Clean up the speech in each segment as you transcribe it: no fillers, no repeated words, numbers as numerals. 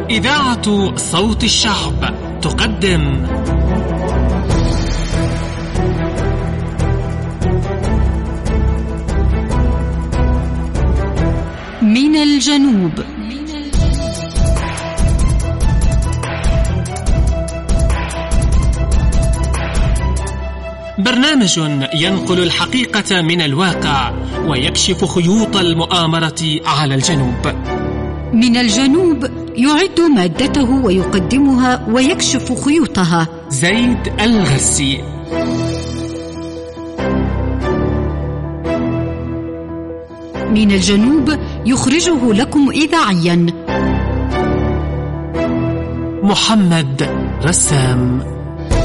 إذاعة صوت الشعب تقدم من الجنوب. برنامج ينقل الحقيقة من الواقع ويكشف خيوط المؤامرة على الجنوب. من الجنوب يعد مادته ويقدمها ويكشف خيوطها زيد الغسي. من الجنوب يخرجه لكم إذاعيا محمد رسام.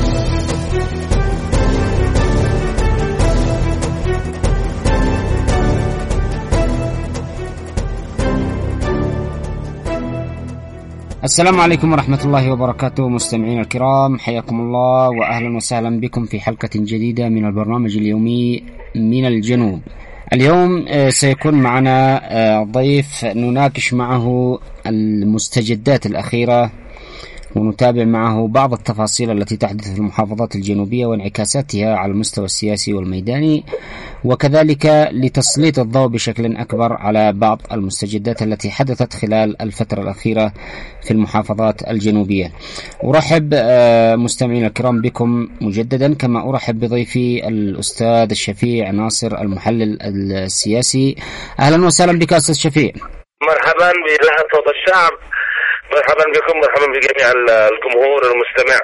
السلام عليكم ورحمة الله وبركاته. مستمعين الكرام، حياكم الله وأهلا وسهلا بكم في حلقة جديدة من البرنامج اليومي من الجنوب. اليوم سيكون معنا ضيف نناقش معه المستجدات الأخيرة ونتابع معه بعض التفاصيل التي تحدث في المحافظات الجنوبية وانعكاساتها على المستوى السياسي والميداني، وكذلك لتسليط الضوء بشكل أكبر على بعض المستجدات التي حدثت خلال الفترة الأخيرة في المحافظات الجنوبية. أرحب مستمعين الكرام بكم مجددا، كما أرحب بضيفي الأستاذ الشفيع ناصر المحلل السياسي. أهلا وسهلا بك أستاذ شفيع. مرحبا بإذاعة صوت الشعب، مرحبا بكم، مرحبا بجميع الجمهور المستمع،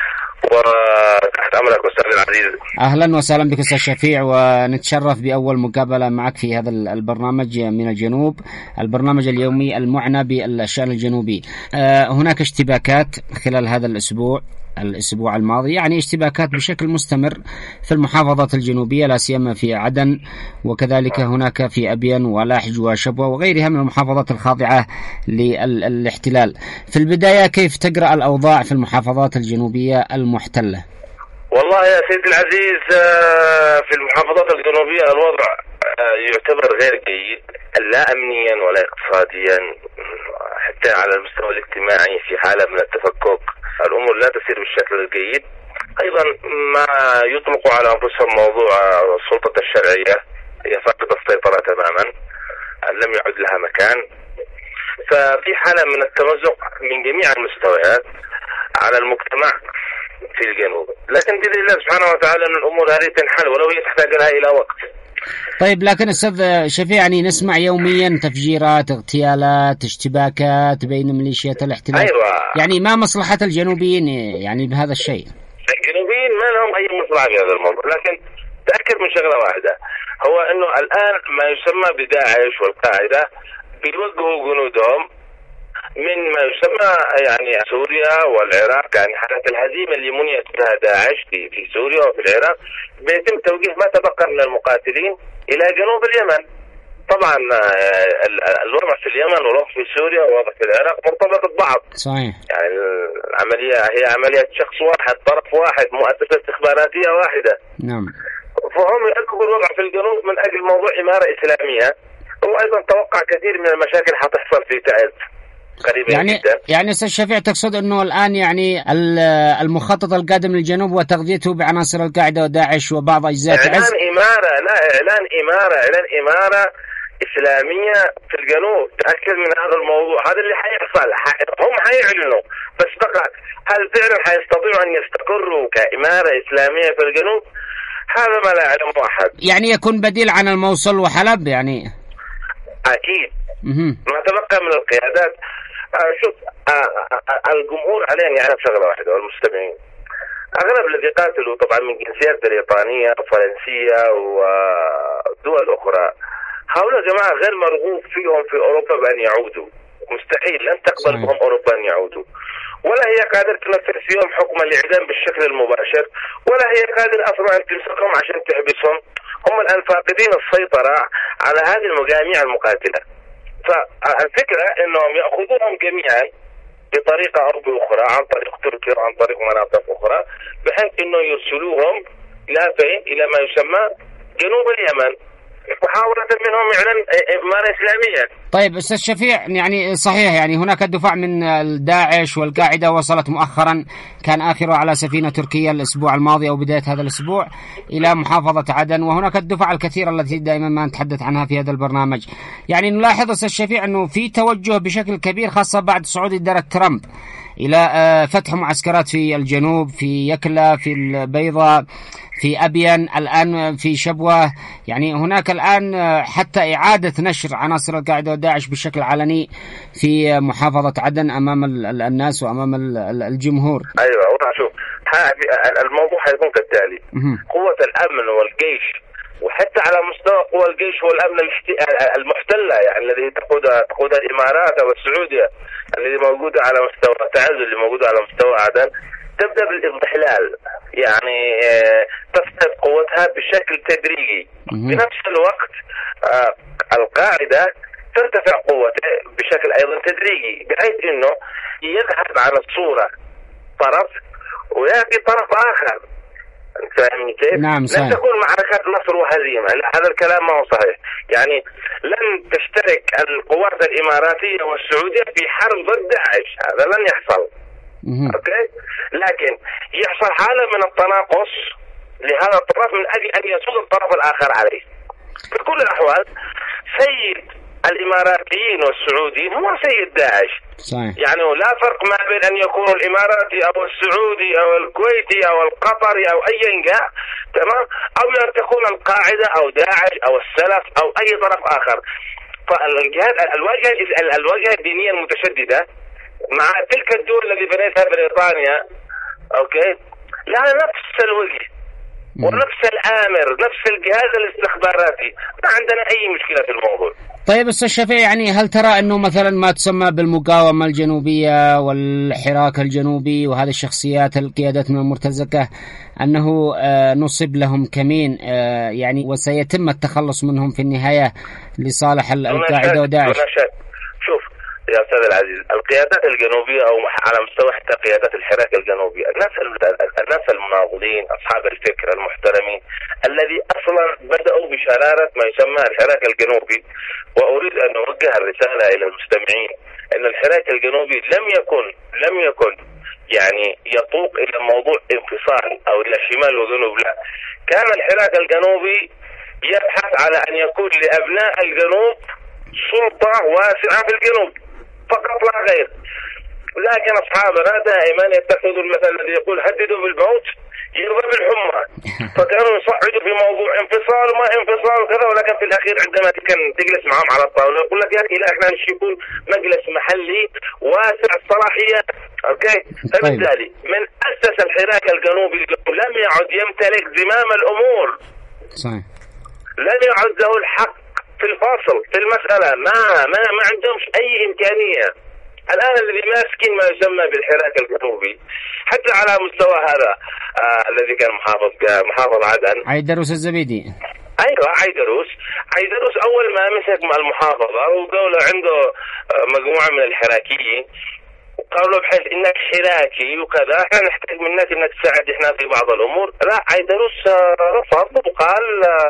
وتحت أمرك أستاذ العزيز. أهلا وسهلا بك أستاذ شفيع، ونتشرف بأول مقابلة معك في هذا البرنامج من الجنوب، البرنامج اليومي المعنى بالشأن الجنوبي. هناك اشتباكات خلال هذا الأسبوع الماضي، يعني اشتباكات بشكل مستمر في المحافظات الجنوبية، لا سيما في عدن، وكذلك هناك في أبين ولاحج وشبوة وغيرها من المحافظات الخاضعة للاحتلال. في البداية، كيف تقرأ الأوضاع في المحافظات الجنوبية المحتلة؟ والله يا سيدي العزيز، في المحافظات الجنوبية الوضع يعتبر غير جيد، لا أمنيا ولا اقتصاديا، حتى على المستوى الاجتماعي في حالة من التفكك. الأمور لا تسير بالشكل الجيد. أيضا ما يطلق على أنفسهم موضوع السلطة الشرعية هي فاقدة السيطرة تماما، لم يعد لها مكان. ففي حالة من التمزق من جميع المستويات على المجتمع في الجنوب، لكن بإذن الله سبحانه وتعالى أن الأمور هذه تنحل، ولو هي تحتاج لها إلى وقت. طيب، لكن أستاذ شفيع، يعني نسمع يوميا تفجيرات، اغتيالات، اشتباكات بين ميليشيات الاحتلال. أيوة. يعني ما مصلحة الجنوبيين يعني بهذا الشيء؟ الجنوبيين ما لهم أي مصلحة في هذا الموضوع، لكن تأكد من شغلة واحدة، هو أنه الآن ما يسمى بداعش والقاعدة بيوجهوا جنودهم من ما يسمى يعني سوريا والعراق، يعني حالة الهزيمة اللي منيت بها داعش في سوريا وفي العراق، بيتم توجيه ما تبقى من المقاتلين إلى جنوب اليمن. طبعا الوضع في اليمن والوضع في سوريا والوضع في العراق مرتبط ببعض. صحيح. يعني العملية هي عملية شخص واحد، طرف واحد، مؤسسة استخباراتية واحدة. نعم. فهم يركبوا الوضع في الجنوب من أجل موضوع إمارة إسلامية، وأيضا توقع كثير من المشاكل حتحصل في تعز قريبا جدا. يعني أستاذ شفيع، تقصد أنه الآن يعني المخطط القادم للجنوب وتغذيته بعناصر القاعدة وداعش وبعض أجزاء تعز؟ إعلان إمارة إسلامية في الجنوب. تأكد من هذا الموضوع، هذا اللي حيحصل. هم حيعلنوا، بس بقى هل فعلا حيستطيعوا أن يستقروا كإمارة إسلامية في الجنوب؟ هذا ما لا يعلم أحد. يعني يكون بديل عن الموصل وحلب يعني؟ أكيد. ما تبقى من القيادات. شوف، الجمهور عليه أن يعرف شغلة واحدة، والمستمعين أغلب الذي قاتلوا طبعا من جنسيات بريطانية وفرنسية ودول أخرى، هؤلاء جماعة غير مرغوب فيهم في أوروبا بأن يعودوا، مستحيل، لن تقبل بهم أوروبا أن يعودوا، ولا هي قادرة تنفذ فيهم حكم الإعدام بالشكل المباشر، ولا هي قادرة أصلا أن تمسكهم عشان تحبسهم. هم الآن فاقدين السيطرة على هذه المجاميع المقاتلة. فالفكرة أنهم يأخذونهم جميعا بطريقة أو بأخرى، عن طريق تركيا وعن طريق مناطق أخرى، بحيث أنه يرسلوهم إلى فين؟ إلى ما يسمى جنوب اليمن. محاولة منهم إعلان إمارة إسلامية. طيب أستاذ شفيع، يعني صحيح يعني هناك الدفاع من داعش والقاعدة وصلت مؤخرا، كان آخره على سفينة تركية الأسبوع الماضي أو بداية هذا الأسبوع إلى محافظة عدن، وهناك الدفاع الكثيرة التي دائما ما نتحدث عنها في هذا البرنامج. يعني نلاحظ أستاذ شفيع أنه في توجه بشكل كبير خاصة بعد صعود إدارة ترامب إلى فتح معسكرات في الجنوب، في يكلا، في البيضاء، في أبين، الآن في شبوة. يعني هناك الآن حتى إعادة نشر عناصر القاعدة وداعش بشكل علني في محافظة عدن أمام الناس وأمام الجمهور. أيوة، شوف الموضوع حيكون كالتالي: قوة الأمن والجيش، وحتى على مستوى قوى الجيش والأمن المحتلة، يعني الذي تقودها الإمارات أو السعودية، الذي موجودة على مستوى تعز، اللي موجودة على مستوى عدن، تبدأ بالإضمحلال، يعني تفقد قوتها بشكل تدريجي. في نفس الوقت القاعدة ترتفع قوتها بشكل أيضا تدريجي، بحيث أنه يذهب عن الصورة طرف ويأتي طرف آخر. فاهمني كيف؟ نعم صحيح. لن تكون معركة نصر وهزيمة، هذا الكلام ما هو صحيح. يعني لن تشترك القوات الإماراتية والسعودية في حرب ضد داعش، هذا لن يحصل. أوكي؟ لكن يحصل حالة من التناقص لهذا الطرف من أجل أن يسود الطرف الآخر عليه. في كل الأحوال سيد الإماراتيين والسعوديين هو سيد داعش. صحيح. يعني لا فرق ما بين أن يكون الإماراتي أو السعودي أو الكويتي أو القطري أو أي جهة، تمام، أو أن تكون القاعدة أو داعش أو السلف أو أي طرف آخر. فالجهات الواجهة الدينية المتشددة مع تلك الدول التي بنيتها بريطانيا، أوكي، لها نفس الوجه ونفس الآمر، نفس الجهاز الاستخباراتي، ما عندنا أي مشكلة في الموضوع. طيب أستاذ شفيع، يعني هل ترى أنه مثلا ما تسمى بالمقاومة الجنوبية والحراك الجنوبي وهذه الشخصيات القيادات من المرتزقة أنه نصب لهم كمين يعني وسيتم التخلص منهم في النهاية لصالح القاعدة وداعش؟ شوف يا أستاذ العزيز، القيادات الجنوبية أو على مستوى حتى قيادات الحراك الجنوبي، الناس المناضلين أصحاب الفكر المحترمين الذي أصلا بدأوا بشرارة ما يسمى الحراك الجنوبي. وأريد أن أوجه الرسالة إلى المستمعين أن الحراك الجنوبي لم يكن يعني يطوق إلى موضوع انفصال أو إلى شمال وجنوب، لا، كان الحراك الجنوبي يبحث على أن يكون لأبناء الجنوب سلطة واسعة في الجنوب فقط لا غير. لكن أصحابنا دائما يتخذوا المثل الذي يقول هددوا بالموت يرضى بالحمى، فكانوا يصعدوا في موضوع انفصال وما انفصال وكذا، ولكن في الأخير عندما كان تجلس معهم على الطاولة يقول لك يا أخي لا، احنا نشوفون مجلس محلي واسع الصلاحيات. أوكي، فبالتالي من أسس الحراك الجنوبي لم يعد يمتلك زمام الأمور. صحيح. لم يعد له الحق في الفاصل في المسألة، ما عندهمش أي إمكانية. الآن الذي ماسكين ما يسمى بالحراك الجنوبي حتى على مستوى هذا الذي كان محافظ عدن، عيدروس الزبيدي. أيوة، عيدروس أول ما مسك مع المحافظة وقالوا عنده مجموعة من الحراكيين، قالوا بحيث إنك حراكي وكذا، احنا نحتاج منك إنك تساعد احنا في بعض الأمور. لا، عيدروس رفض وقال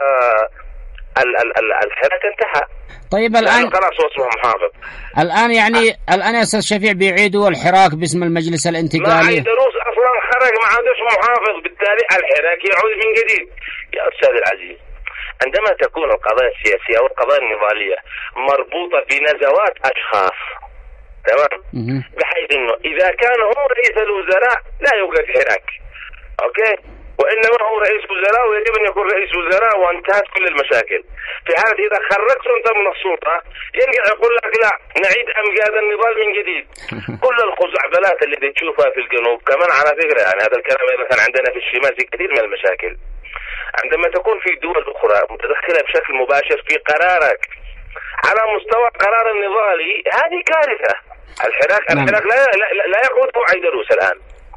الحراك انتهى. طيب الآن خلاص اسمه محافظ. الآن يعني الآن يا أستاذ شفيع بيعيدوا الحراك باسم المجلس الانتقالي. ما عيدروس أصلا خرج، ما عادش محافظ، بالتالي الحراك يعود من جديد. يا أستاذ العزيز، عندما تكون القضايا السياسية أو القضايا النضالية مربوطة بنزوات أشخاص، تمام، بحيث إنه إذا كان هو رئيس الوزراء لا يوجد حراك، أوكي، وإنما هو رئيس وزراء ويجب أن يكون رئيس وزراء وانتهت كل المشاكل. في حالة إذا خرجت أنت من السلطة يرجع يقول لك لا، نعيد أمجاد النضال من جديد. كل الخزعبلات اللي تشوفها في الجنوب كمان على فكرة، يعني هذا الكلام أيضا كان عندنا في الشمال في كثير من المشاكل. عندما تكون في دول أخرى متدخلة بشكل مباشر في قرارك على مستوى قرار النضالي، هذه كارثة. الحراك لا يقوده عيدروس الآن.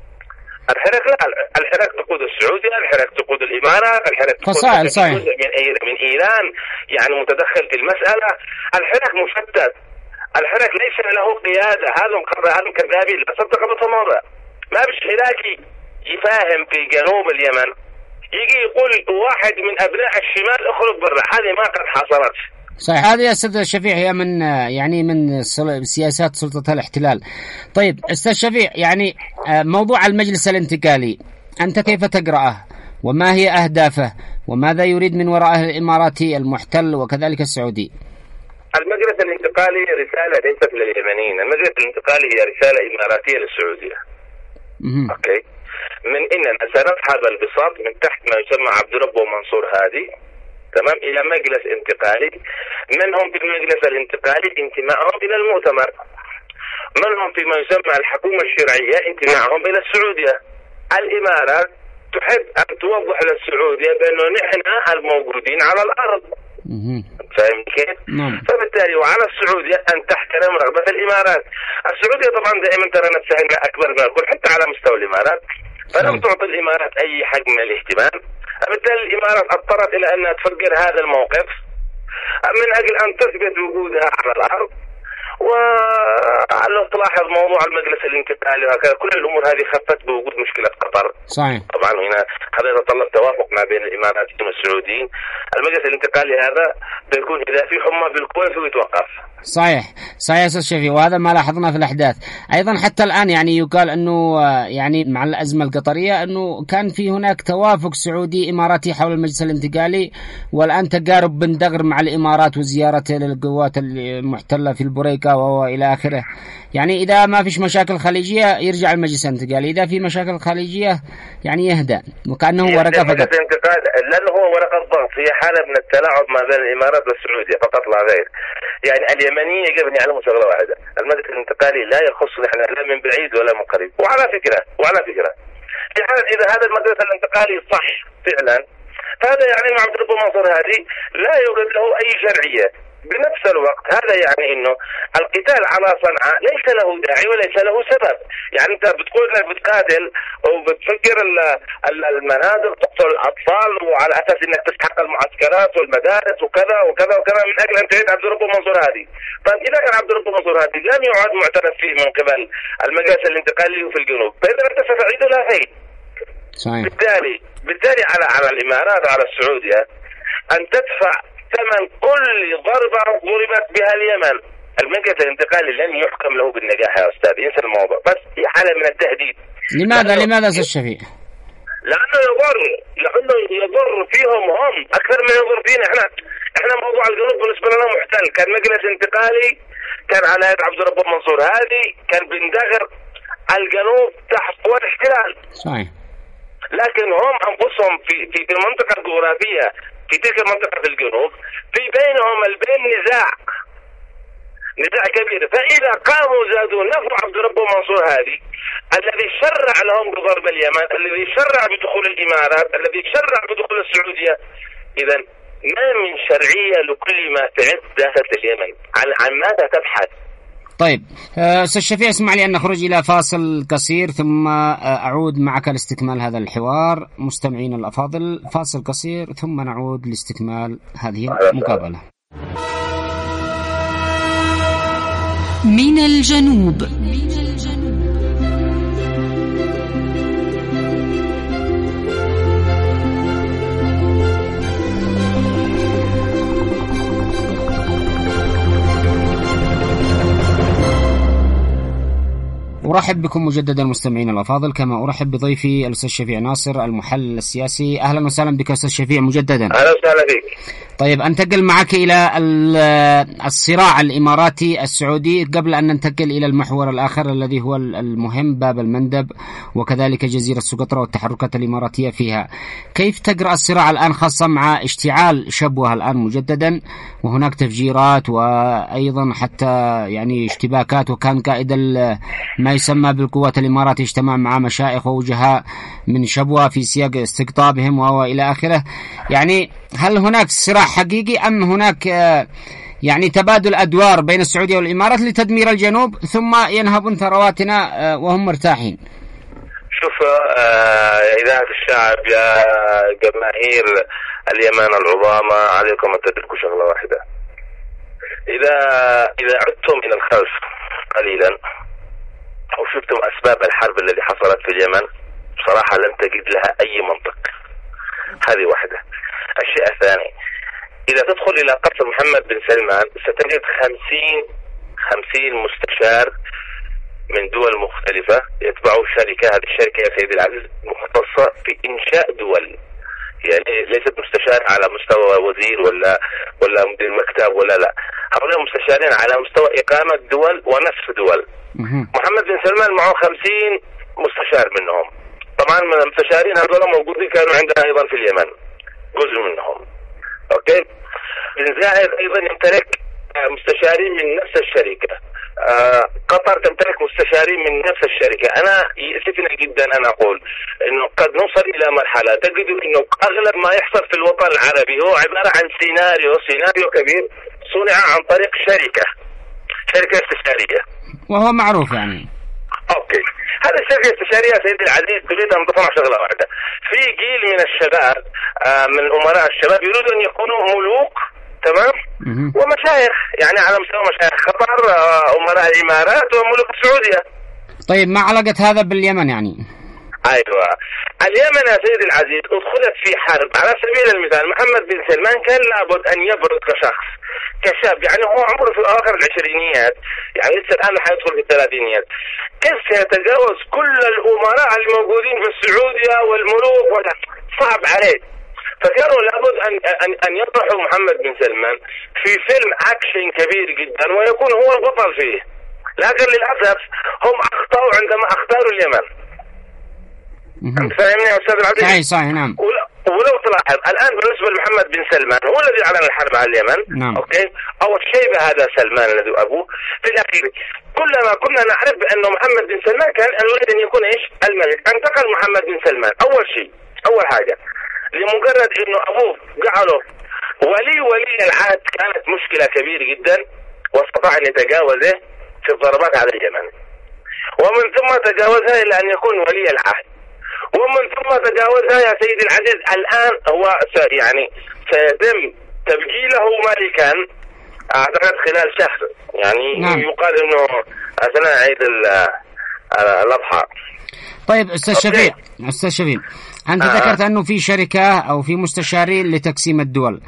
الحراك تقود السعودية، الحراك تقود الإمارات، الحراك تقود من إيران، يعني متدخل في المسألة. الحراك مشتت، الحراك ليس له قيادة. هذا كذابين، لا صدق بالموضوع. ما بش حراكي يفاهم في جنوب اليمن يجي يقول واحد من أبناء الشمال اخرج برا، هذه ما قد حصلت. صحيح، هذه يا أستاذ الشفيع هي من يعني من سياسات سلطة الاحتلال. طيب أستاذ الشفيع، يعني موضوع المجلس الانتقالي أنت كيف تقرأه؟ وما هي أهدافه؟ وماذا يريد من وراءه الإماراتي المحتل وكذلك السعودي؟ المجلس الانتقالي رسالة ليست لليمنيين، المجلس الانتقالي هي رسالة إماراتية للسعودية. أوكي، من إننا سنسحب البساط من تحت ما يسمى عبد ربه ومنصور هادي، تمام، إلى مجلس انتقالي. منهم في المجلس الانتقالي انتمائهم إلى المؤتمر، منهم فيما يسمى الحكومة الشرعية انتمائهم إلى السعودية. الإمارات تحب أن توضح للسعودية بأنه نحن الموجودين على الأرض. فاهم كيف؟ فبالتالي وعلى السعودية أن تحترم رغبة الإمارات. السعودية طبعا دائما ترى نفسها أنها أكبر من الكل حتى على مستوى الإمارات، فلم تعطي الإمارات أي حجم من الاهتمام. بالتالي الإمارات اضطرت إلى أنها تفجر هذا الموقف من أجل أن تثبت وجودها على الأرض. ولو تلاحظ موضوع المجلس الانتقالي وهكذا كل الأمور هذه خفت بوجود مشكلة قطر. صحيح. طبعا هنا هذا يتطلب توافق ما بين الإماراتيين والسعوديين. المجلس الانتقالي هذا بيكون إذا في حمى بالكويت ويتوقف. صحيح صحيح يا أستاذ شفيق، وهذا ما لاحظنا في الأحداث. أيضا حتى الآن يعني يقال أنه يعني مع الأزمة القطرية أنه كان في هناك توافق سعودي إماراتي حول المجلس الانتقالي، والآن تقارب بن دغر مع الإمارات وزيارته للقوات المحتلة في البريكة وإلى آخره. يعني إذا ما فيش مشاكل خليجية يرجع المجلس الانتقالي، إذا في مشاكل خليجية يعني يهدأ، وكأنه ورقة فقط. لأنه هو ورقة ضغط، هي حالة من التلاعب ما بين الإمارات والسعودية فقط لا غير. يعني اليمنيين يجب أن يعلموا شغلة واحدة، المجلس الانتقالي لا يخص نحن لا من بعيد ولا من قريب. وعلى فكرة في حالة إذا هذا المجلس الانتقالي صح فعلا، فهذا يعني مع عبد ربه منصور هادي لا يوجد له أي شرعية. بنفس الوقت هذا يعني انه القتال على صنعاء ليس له داعي وليس له سبب. يعني انت بتقول انك بتقاتل وبتفجر المنازل تقتل الاطفال وعلى اساس انك تسحق المعسكرات والمدارس وكذا وكذا وكذا من اجل ان تعيد عبد ربه منصور هادي. طيب اذا كان عبد ربه منصور هادي لم يعد معترف فيه من قبل المجلس الانتقالي في الجنوب، فاذا انت ستعيد لا فايد. بالتالي على الامارات وعلى السعوديه ان تدفع ثمن كل ضربة ضربت بها اليمن. المجلس الانتقالي لن يحكم له بالنجاح يا أستاذ، ينسى الموضوع، بس هي حالة من التهديد. لماذا أستاذ شفيق؟ لأنه يضر فيهم هم أكثر من يضر فينا إحنا موضوع الجنوب بالنسبة لنا محتل، كان مجلس انتقالي، كان على يد عبد ربه منصور هادي، كان بن دغر، الجنوب تحت قوى الاحتلال. صحيح. لكن هم أنفسهم في المنطقة الجغرافية في تلك المنطقة في الجنوب في بينهم البين نزاع كبير. فإذا قاموا زادوا نفوا عبد ربه منصور هادي الذي شرع لهم بضرب اليمن، الذي شرع بدخول الإمارات، الذي شرع بدخول السعودية، إذا ما من شرعية لكل ما تعد داخل اليمن. عن ماذا تبحث؟ طيب أستاذ شفيع، اسمع لي أن نخرج إلى فاصل قصير ثم أعود معك لاستكمال هذا الحوار. مستمعين الأفاضل، فاصل قصير ثم نعود لاستكمال هذه المقابلة. من الجنوب. أرحب بكم مجددا مستمعين الأفاضل، كما أرحب بضيفي الأستاذ شفيع ناصر المحلل السياسي. أهلا وسهلا بك أستاذ شفيع مجددا. أهلا وسهلا بك. طيب أنتقل معك إلى الصراع الإماراتي السعودي قبل أن ننتقل إلى المحور الآخر الذي هو المهم، باب المندب وكذلك جزيرة سقطرى والتحركات الإماراتية فيها. كيف تقرأ الصراع الآن، خاصة مع اشتعال شبوة الآن مجددا وهناك تفجيرات وأيضا حتى يعني اشتباكات، وكان قائد ما يسمى بالقوات الإماراتي اجتمع مع مشايخ ووجهاء من شبوة في سياق استقطابهم وإلى آخره. يعني هل هناك صراع حقيقي أم هناك يعني تبادل أدوار بين السعودية والإمارات لتدمير الجنوب ثم ينهبون ثرواتنا وهم مرتاحين؟ شوف إذاعة الشعب يا جماهير اليمن العظامى، عليكم أن تدركوا شغلة واحدة. إذا عدتم إلى الخلف قليلا وشفتم أسباب الحرب التي حصلت في اليمن، بصراحة لن تجد لها أي منطق. هذه واحدة. الشيء الثاني، إذا تدخل إلى قصر محمد بن سلمان ستجد 50 مستشار من دول مختلفة يتبعوا شركة. هذه الشركة يا سيدي العزيز مختصة في إنشاء دول، يعني ليست مستشار على مستوى وزير ولا مدير مكتب ولا لا، هؤلاء مستشارين على مستوى إقامة دول ونسف دول. محمد بن سلمان معه 50 مستشار منهم. طبعا من المستشارين هذول موجودين كانوا عندنا أيضا في اليمن جزء منهم. أوكي. بن زايد أيضا يمتلك مستشارين من نفس الشركة. قطر تمتلك مستشارين من نفس الشركة. أنا يؤسفني جدا أن أقول أنه قد نوصل إلى مرحلة تجد أنه أغلب ما يحصل في الوطن العربي هو عبارة عن سيناريو كبير صنع عن طريق شركة استشارية، وهو معروف يعني. أوكي. هذا الشركة الاستشارية سيدي العزيز تريد أن تفهم شغلة واحدة. في جيل من الشباب من أمراء الشباب يريدوا أن يكونوا ملوك، تمام، ومشايخ، يعني على مستوى مشايخ قطر، أمراء الإمارات وملوك السعودية. طيب ما علاقة هذا باليمن يعني؟ أيوة، اليمن يا سيدي العزيز أدخلت في حرب. على سبيل المثال محمد بن سلمان كان لابد أن يبرز كشخص كشاب، يعني هو عمره في أواخر العشرينيات، يعني لسه الآن حيدخل في الثلاثينيات. كيف سيتجاوز كل الأمراء الموجودين في السعودية والملوك صعب عليه. فكانوا لابد أن يطرحوا محمد بن سلمان في فيلم أكشن كبير جدا ويكون هو البطل فيه، لكن للأسف هم أخطأوا عندما اختاروا اليمن. أنت فاهمني يا أستاذ العزيز؟ أي صحيح، نعم. ولو تلاحظ الآن بالنسبة لمحمد بن سلمان هو الذي أعلن الحرب على اليمن. نعم. أوكي. أو شيء هذا سلمان الذي أبوه في الأخير. كلما كنا نعرف بأنه محمد بن سلمان كان يريد أن يكون الملك. انتقل محمد بن سلمان أول حاجة لمجرد أنه أبوه جعله ولي العهد، كانت مشكلة كبيرة جدا واستطاع أن يتجاوزه في الضربات على اليمن، ومن ثم تجاوزها إلى أن يكون ولي العهد، ومن ثم تجاوزها يا سيدي العزيز الآن هو يعني سيتم تبجيله ملكا أعتقد خلال شهر، يعني نعم. يقال أنه أثناء عيد الأضحى. طيب أستاذ شفيع، أنت ذكرت أنه في شركة أو في مستشارين لتقسيم الدول.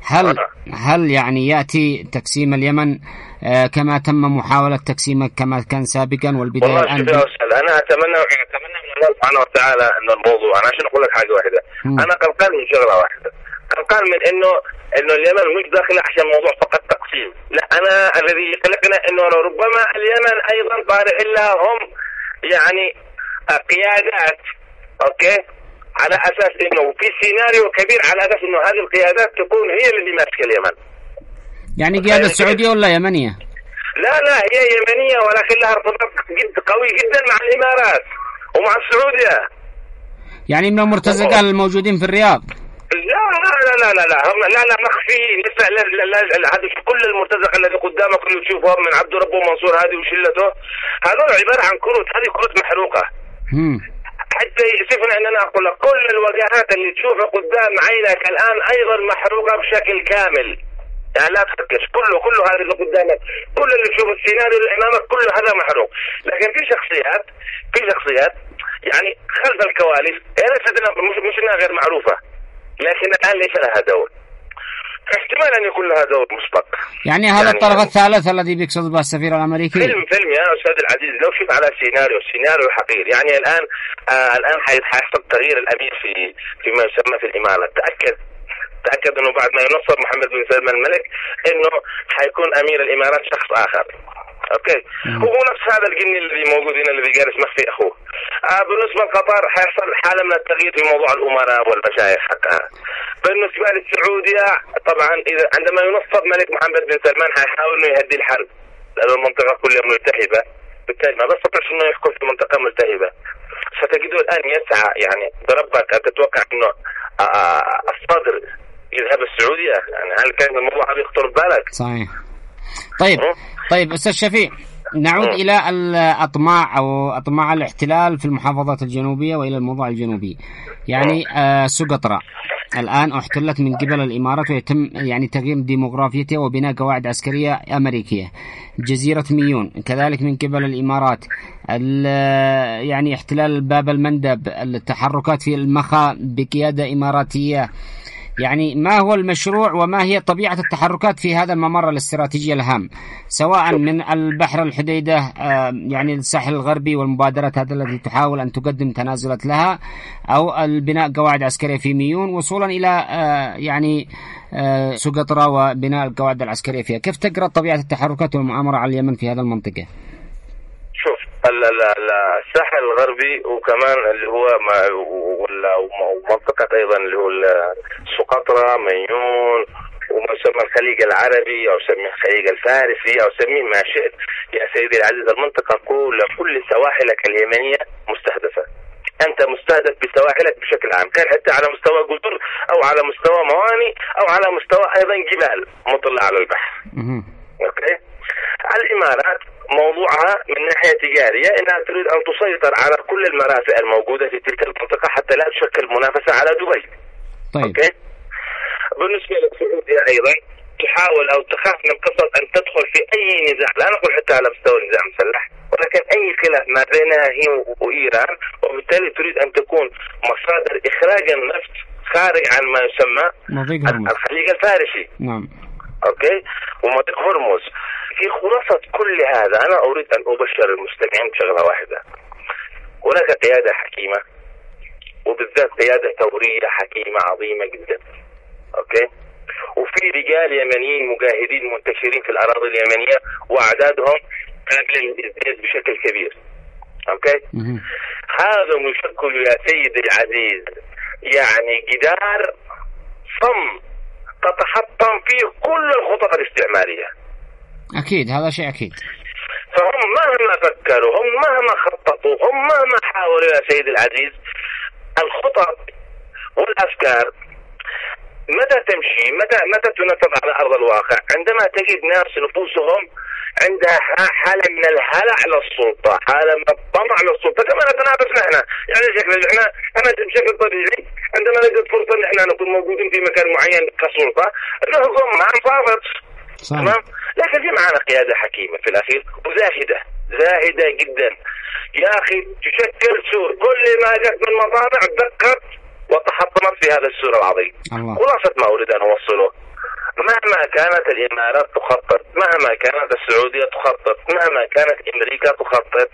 هل يعني يأتي تقسيم اليمن كما تم محاولة تقسيمه كما كان سابقا والبداية الآن؟ أنا أتمنى من الله سبحانه وتعالى أن الموضوع، أنا عشان أقول لك حاجة واحدة، أنا قلقان من شغلة واحدة، قلقان من إنه اليمن مش داخل عشان موضوع فقط تقسيم، لا، أنا الذي يقلقنا إنه ربما اليمن أيضا طارئ لها هم يعني قيادات، أوكي، على أساس إنه في سيناريو كبير على أساس إنه هذه القيادات تكون هي اللي ماسكة اليمن. يعني قيادة سعودية ولا يمنية؟ لا هي يمنية، ولكن لها ارتباط قوي جدا مع الإمارات ومع السعودية. يعني من المرتزقة الموجودين في الرياض؟ لا مخفيين لسه. هذا كل المرتزق الذي قدامك اللي تشوفهم من عبد ربه منصور هذه وشلته، هذول عبارة عن كروت، هذه كروت محروقة. حتى يسفنا ان انا اقول لك كل الواجهات اللي تشوفها قدام عينك الان ايضا محروقة بشكل كامل، يعني لا تفكر، كله هذا اللي قدامك، كل اللي تشوف السيناريو اللي امامك كله هذا محروق. لكن في شخصيات يعني خلف الكواليس مش انها غير معروفة، لكن الان ليس لها دور، احتمال ان يكون لها دور مسبق. يعني هذا الطرف الثالث الذي بيقصد به السفير الامريكي. فيلم يا استاذ العزيز، لو شوف على سيناريو حقير. يعني الان حيحصل تغيير الامير في ما يسمى في الامارات. تاكد انه بعد ما ينصب محمد بن سلمان الملك انه حيكون امير الامارات شخص اخر. اوكي. هو نفس هذا الجني الذي موجود هنا الذي جالس مخفي اخوه. بالنسبه لقطر حيحصل حاله من التغيير في موضوع الامراء والمشايخ حقها. بالنسبه للسعوديه طبعا اذا عندما ينصب ملك محمد بن سلمان حيحاول انه يهدي الحرب، لأن المنطقه كلها ملتهبه، بالتالي ما بيستطيعش انه يحكم في منطقه ملتهبه. ستجده الان يسعى، يعني بربك ان تتوقع انه الصدر يذهب السعوديه، يعني هل كان الموضوع هذا يخطر ببالك؟ صحيح. طيب أستاذ شفيع، نعود إلى الأطماع أو أطماع الاحتلال في المحافظات الجنوبية وإلى الموضوع الجنوبي، يعني سقطرى. الآن احتلت من قبل الإمارات، ويتم يعني تغيير ديموغرافيتها وبناء قواعد عسكرية أمريكية. جزيرة ميون كذلك من قبل الإمارات، يعني احتلال باب المندب، التحركات في المخا بقيادة إماراتية. يعني ما هو المشروع وما هي طبيعة التحركات في هذا الممر الاستراتيجي الهام، سواء من البحر الحديدة يعني الساحل الغربي والمبادرات هذا التي تحاول أن تقدم تنازلات لها، أو البناء قواعد عسكرية في ميون وصولا إلى يعني سقطرى وبناء القواعد العسكرية فيها. كيف تقرأ طبيعة التحركات والمؤامرة على اليمن في هذا المنطقة؟ شوف الساحل الغربي وكمان اللي هو ومنطقة أيضا اللي هو سقطرى ميون وما يسمى الخليج العربي أو سميه الخليج الفارسي أو سميه ما شئت يا سيدي العزيز، المنطقة كل سواحلك اليمنية مستهدفة. أنت مستهدف بسواحلك بشكل عام، كان حتى على مستوى جزر أو على مستوى موانئ أو على مستوى أيضا جبال مطلة على البحر. أوكي. الإمارات موضوعها من ناحية تجارية أنها تريد أن تسيطر على كل المرافق الموجودة في تلك المنطقة حتى لا تشكل منافسة على دبي. طيب. أوكي. بالنسبة للسعودية أيضا تحاول أو تخاف من قصة أن تدخل في أي نزاع، لا نقول حتى على مستوى نزاع مسلح، ولكن أي خلاف ما بينها هي وإيران، وبالتالي تريد أن تكون مصادر إخراج النفط خارج عن ما يسمى الخليج الفارسي. نعم. أوكي. ومضيق هرمز. في خلاصة كل هذا أنا أريد أن أبشر المستمعين بشغلة واحدة: هناك قيادة حكيمة، وبالذات قيادة ثورية حكيمة عظيمة جدا. أوكي. وفي رجال يمنيين مجاهدين منتشرين في الأراضي اليمنية وأعدادهم قابلة للازدياد بشكل كبير. أوكي. هذا يشكل يا سيدي العزيز يعني جدار صم تتحطم فيه كل الخطط الاستعمارية. أكيد، هذا شيء أكيد. فهم مهما فكروا، هم مهما خططوا، هم مهما حاولوا يا سيدي العزيز، الخطط والأفكار متى تمشي، متى تنفذ على أرض الواقع؟ عندما تجد ناس نفوسهم عندها حالة من الهلع للسلطة، حالة من الطمع للسلطة، كما نتنافس نحن. يعني أنا بشكل طبيعي عندما نجد فرصة أن احنا نكون موجودين في مكان معين كسلطة نهضم مع نصافط. تمام. لكن في معنا قيادة حكيمة في الأخير وزاهدة جدا يا أخي، تشكل سور كل ما جت من مطابع دقت وتحطمت في هذا السور العظيم. خلاصة ما أريد أن أوصله: مهما كانت الإمارات تخطط، مهما كانت السعودية تخطط، مهما كانت أمريكا تخطط،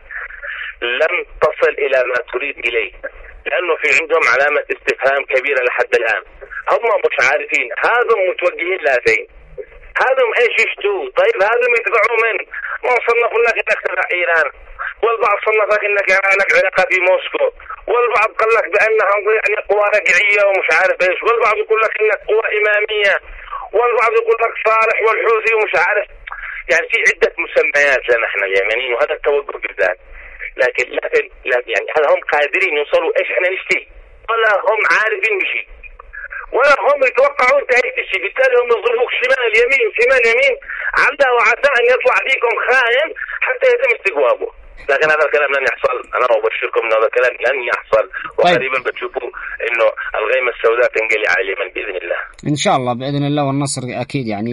لن تصل إلى ما تريد إليه، لأنه في عندهم علامة استفهام كبيرة لحد الآن. هم مش عارفين، هذا متوجهين لفين، هذا ايش يشتوا. طيب هذا يتبعوا من ما صنفوا لك انك تبع ايران، والبعض صنفك انك لك علاقه في موسكو، والبعض قال لك بانها يعني قوى رجعيه ومش عارف ايش، والبعض يقول لك انك قوى اماميه، والبعض يقول لك صالح والحوثي ومش عارف. يعني في عده مسميات لنا احنا اليمنيين، وهذا التوجه بالذات. لكن يعني هل هم قادرين يوصلوا ايش احنا نشتي؟ ولا هم عارفين بشيء، ولا هم يتوقعون تهيئ الشيء. بالتالي هم يضربوك شمال يمين عدا وعسى أن يطلع فيكم خائن حتى يتم استجوابه. لكن هذا الكلام لن يحصل، أنا أبشركم أن هذا الكلام لن يحصل، وقريبا بتشوفوا إنه الغيمة السوداء تنقلي على اليمن بإذن الله. إن شاء الله بإذن الله، والنصر أكيد. يعني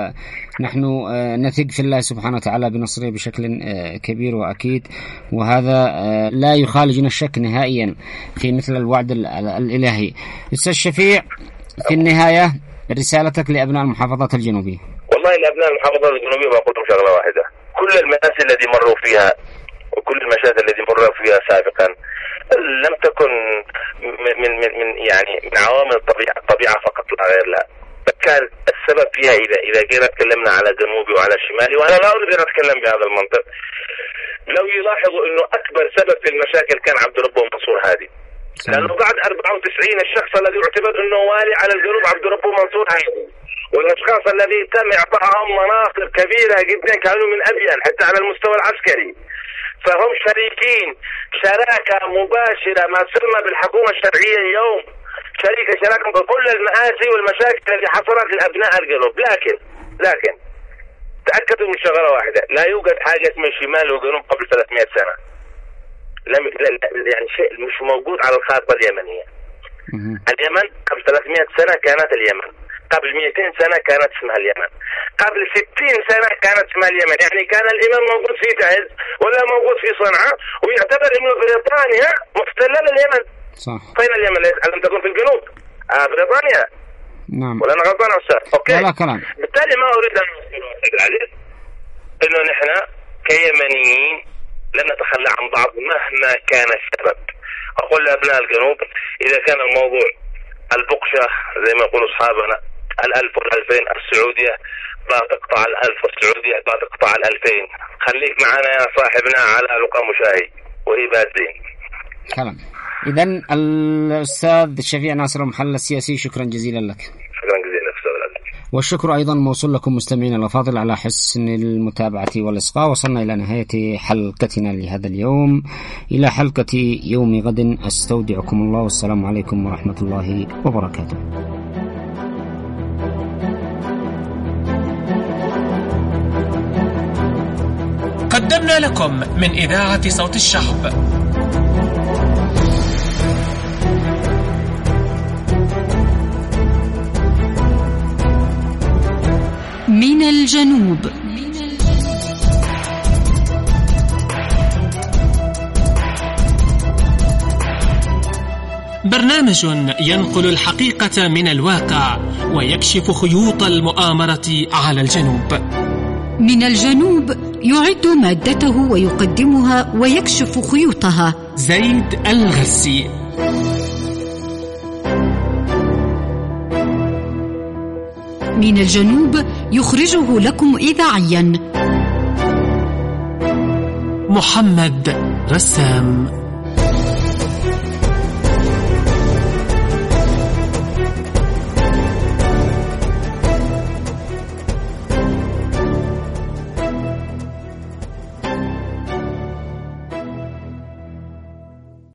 نحن نثق في الله سبحانه وتعالى بنصره بشكل كبير وأكيد، وهذا لا يخالجنا الشك نهائيا في مثل الوعد الإلهي. أستاذ شفيع، في النهاية رسالتك لأبناء المحافظات الجنوبية. والله لأبناء المحافظات الجنوبية بقول لهم شغلة واحدة: كل المآسي التي مروا فيها وكل المشاكل التي مروا فيها سابقا لم تكن من يعني من عوامل الطبيعة فقط لا غير، لا، كان السبب فيها إذا جينا تكلمنا على جنوبي وعلى شمالي، وأنا لا أريد أن أتكلم بهذا المنطق. لو يلاحظوا إنه أكبر سبب في المشاكل كان عبد ربه منصور هادي، لأنه بعد 94 الشخص الذي يعتبر أنه والي على الجنوب عبد ربه منصور هادي، والأشخاص الذي تم إعطائهم مناصب كبيرة جدا كانوا من أبين حتى على المستوى العسكري، فهم شريكين شراكة مباشرة ما تسمى بالحكومة الشرعية اليوم، شراكة بكل المآسي والمشاكل التي حصلت لأبناء الجنوب. لكن تأكدوا من شغلة واحدة: لا يوجد حاجة اسمها شمال وجنوب قبل 300 سنة. يعني شيء مش موجود على الخارطة اليمنية. اليمن قبل 300 سنة كانت اليمن، قبل 200 سنة كانت اسمها اليمن، قبل 60 سنة كانت اسمها اليمن. يعني كان الإمام موجود في تعز ولا موجود في صنعاء، ويعتبر إنه بريطانيا محتلة اليمن. صح. فين اليمن؟ ألم تكن في الجنوب بريطانيا؟ نعم. ولا أنا غلطان أستاذ؟ أوكي. لا كلام. بالتالي ما أريد أن أقول إنه نحن كيمنيين لن نتخلى عن بعض مهما كان السبب. أقول لأبناء الجنوب إذا كان الموضوع البقشة زي ما يقولوا أصحابنا 1000 وال2000 السعودية بتقطع 1000 والسعودية بتقطع 2000، خليك معنا يا صاحبنا على لقاء مشاهي وهبات زين. كلام. إذن الأستاذ شفيع ناصر المحلل السياسي، شكرا جزيلا لك. شكرا جزيلا أستاذ العزيز. والشكر أيضا موصول لكم مستمعينا الأفاضل على حسن المتابعة والإصغاء. وصلنا إلى نهاية حلقتنا لهذا اليوم. إلى حلقة يوم غد أستودعكم الله، والسلام عليكم ورحمة الله وبركاته. قدمنا لكم من إذاعة صوت الشعب من الجنوب. برنامج ينقل الحقيقة من الواقع ويكشف خيوط المؤامرة على الجنوب. من الجنوب يعد مادته ويقدمها ويكشف خيوطها زيد الغسي. من الجنوب يخرجه لكم إذاعيا محمد رسام.